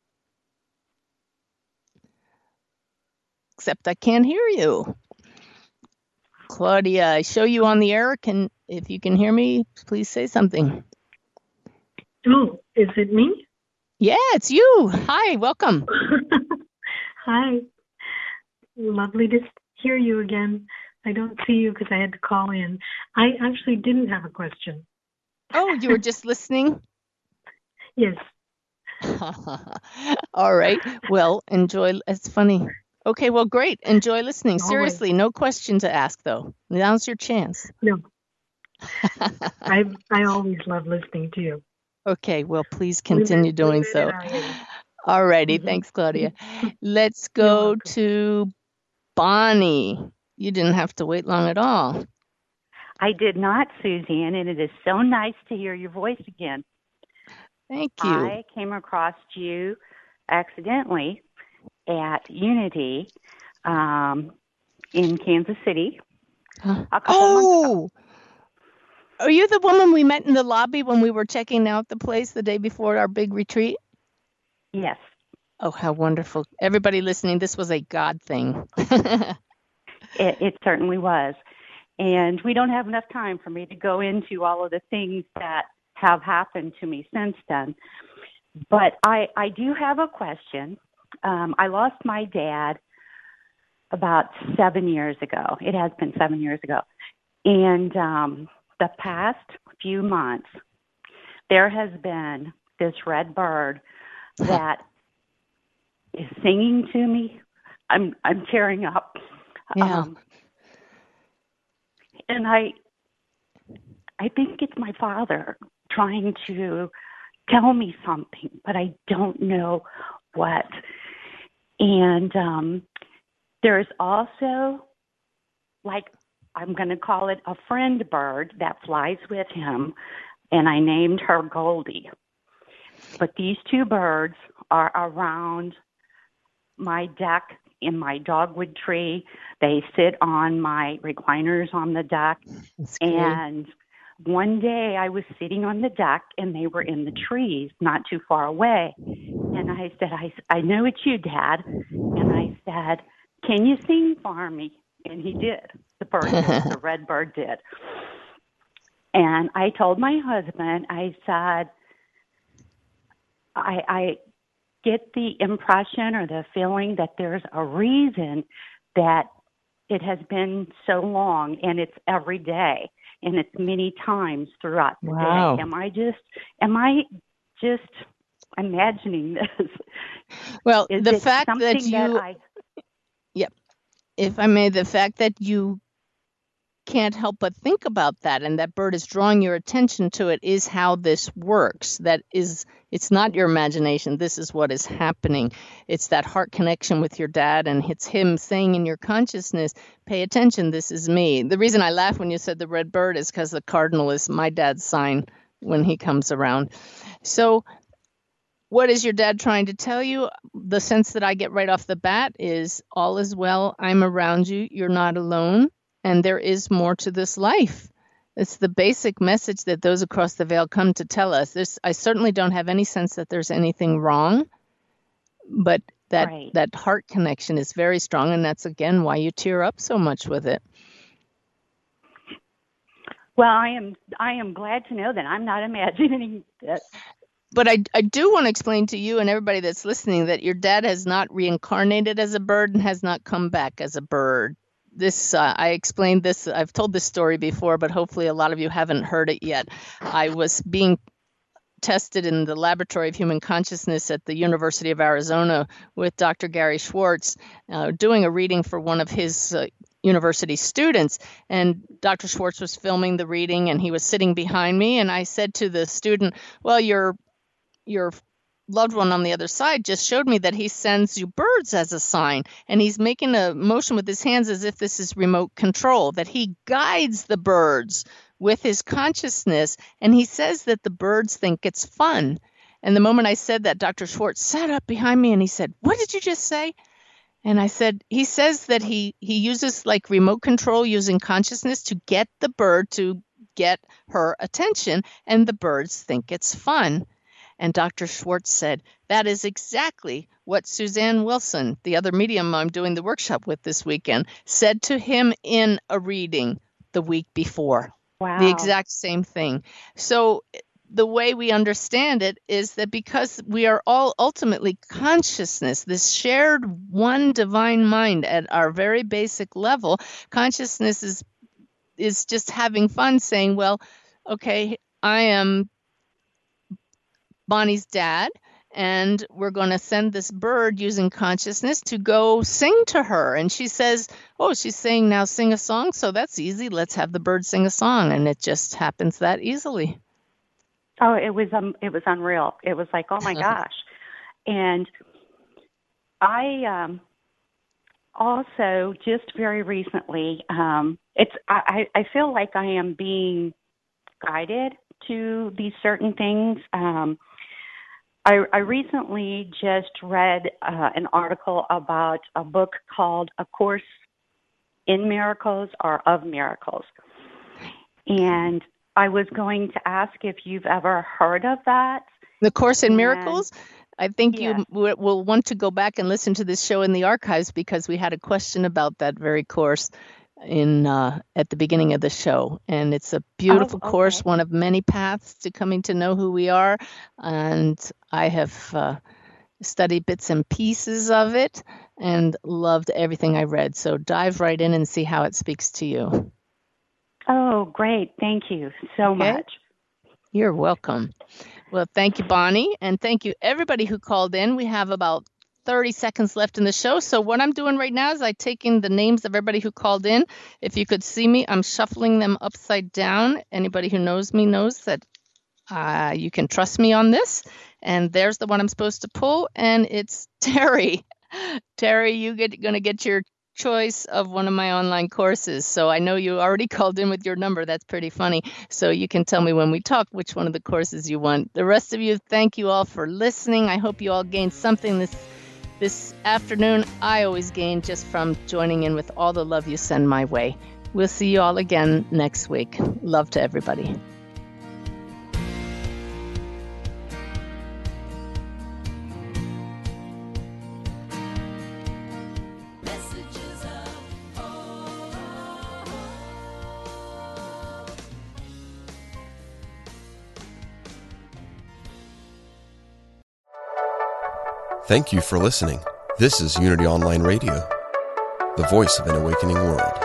Except I can't hear you. Claudia, I show you on the air. Can if you can hear me, please say something. Oh, is it me? Yeah, it's you. Hi, welcome. Hi. Lovely to hear you again. I don't see you because I had to call in. I actually didn't have a question. Oh, you were just listening? Yes. All right. Well, enjoy. It's funny. Okay, well, great. Enjoy listening. Always. Seriously, no question to ask, though. Now's your chance. No. I I always love listening to you. Okay, well, please We met- continue we doing met so. in Iowa. All righty. Mhm. Thanks, Claudia. Let's go to Bonnie. You didn't have to wait long at all. I did not, Suzanne, and it is so nice to hear your voice again. Thank you. I came across you accidentally at Unity um, in Kansas City Huh? a couple months ago. Oh, are you the woman we met in the lobby when we were checking out the place the day before our big retreat? Yes. Oh, how wonderful. Everybody listening, this was a God thing. It, it certainly was. And we don't have enough time for me to go into all of the things that have happened to me since then. But I, I do have a question. Um, I lost my dad about seven years ago. It has been seven years ago. And um, the past few months, there has been this red bird that is singing to me. I'm I'm tearing up. Yeah. Um, and I I think it's my father trying to tell me something, but I don't know what. And um, there's also, like, I'm going to call it a friend bird that flies with him, and I named her Goldie. But these two birds are around my deck in my dogwood tree. They sit on my recliners on the deck. And one day I was sitting on the deck and they were in the trees not too far away. And I said, I, I know it's you, Dad. And I said, can you sing for me? And he did. The bird did. The red bird did. And I told my husband, I said, I, I get the impression or the feeling that there's a reason that it has been so long, and it's every day, and it's many times throughout the Wow. day. Am I just, am I just imagining this? Well, Is the it fact that something you, I, yep, if I may, the fact that you can't help but think about that and that bird is drawing your attention to it is how this works. That is, it's not your imagination. This is what is happening. It's that heart connection with your dad, and it's him saying in your consciousness, pay attention, this is me. The reason I laugh when you said the red bird is because the cardinal is my dad's sign when he comes around. So what is your dad trying to tell you? The sense that I get right off the bat is all is well. I'm around you. You're not alone. And there is more to this life. It's the basic message that those across the veil come to tell us. There's, I certainly don't have any sense that there's anything wrong, but that, Right. that heart connection is very strong. And that's, again, why you tear up so much with it. well, I am, I am glad to know that I'm not imagining it. But I, I do want to explain to you and everybody that's listening that your dad has not reincarnated as a bird and has not come back as a bird. This uh, I explained this. I've told this story before, but hopefully a lot of you haven't heard it yet. I was being tested in the Laboratory of Human Consciousness at the University of Arizona with Doctor Gary Schwartz, uh, doing a reading for one of his uh, university students. And Doctor Schwartz was filming the reading, and he was sitting behind me. And I said to the student, "Well, your your loved one on the other side just showed me that he sends you birds as a sign, and he's making a motion with his hands as if this is remote control, that he guides the birds with his consciousness, and he says that the birds think it's fun." And the moment I said that, Doctor Schwartz sat up behind me and he said, "What did you just say?" And I said, he says that he he uses like remote control using consciousness to get the bird to get her attention, and the birds think it's fun. And Doctor Schwartz said, that is exactly what Suzanne Wilson, the other medium I'm doing the workshop with this weekend, said to him in a reading the week before. Wow. The exact same thing. So the way we understand it is that because we are all ultimately consciousness, this shared one divine mind at our very basic level, consciousness is is just having fun saying, well, okay, I am Bonnie's dad, and we're going to send this bird using consciousness to go sing to her. And she says, oh, she's saying now sing a song, so that's easy. Let's have the bird sing a song. And it just happens that easily. Oh, it was um, it was unreal. It was like, oh my gosh. And I um, also just very recently, um, it's I, I feel like I am being guided to these certain things. Um, I, I recently just read uh, an article about a book called A Course in Miracles or of Miracles. And I was going to ask if you've ever heard of that. The Course in And- Miracles? I think Yeah. you w- will want to go back and listen to this show in the archives because we had a question about that very course in uh, at the beginning of the show. And it's a beautiful Oh, course, okay. one of many paths to coming to know who we are. And I have uh, studied bits and pieces of it and loved everything I read. So dive right in and see how it speaks to you. Oh, great. Thank you so Okay. much. You're welcome. Well, thank you, Bonnie, and thank you everybody who called in. We have about thirty seconds left in the show. So what I'm doing right now is I take in the names of everybody who called in. If you could see me, I'm shuffling them upside down. Anybody who knows me knows that uh, you can trust me on this. And there's the one I'm supposed to pull, and it's Terry. Terry, you get going to get your choice of one of my online courses. So I know you already called in with your number. That's pretty funny. So you can tell me when we talk which one of the courses you want. The rest of you, thank you all for listening. I hope you all gained something this this afternoon. I always gain just from joining in with all the love you send my way. We'll see you all again next week. Love to everybody. Thank you for listening. This is Unity Online Radio, the voice of an awakening world.